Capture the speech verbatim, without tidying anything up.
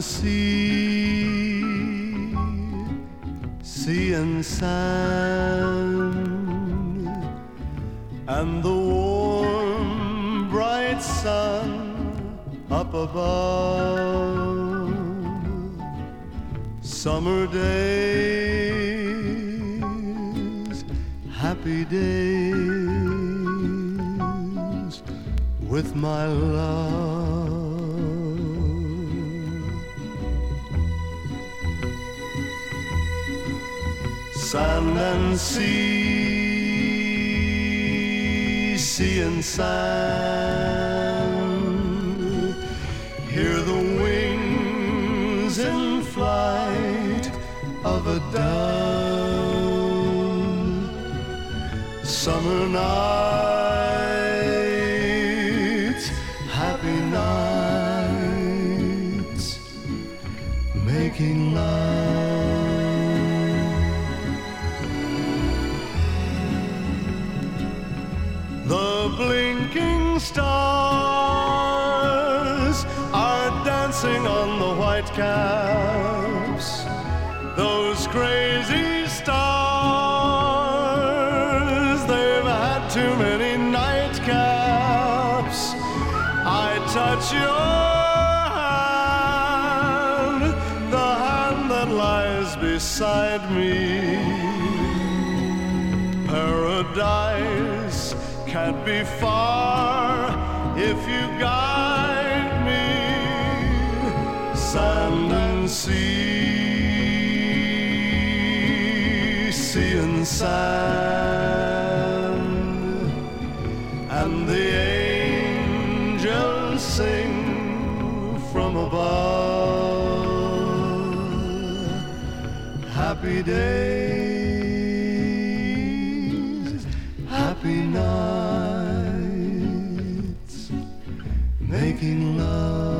sea, sea and sand, and the warm, bright sun up above. Summer days, happy days with my love. Sand and sea, sea and sand, hear the wings in flight of a dove. Summer nights, happy nights, making love. The blinking stars are dancing on the white caps. Those crazy stars, they've had too many nightcaps. I touch your hand, the hand that lies beside me. Paradise can't be far if you guide me. Sand and sea, sea and sand, and the angels sing from above. Happy days, happy nights, making love.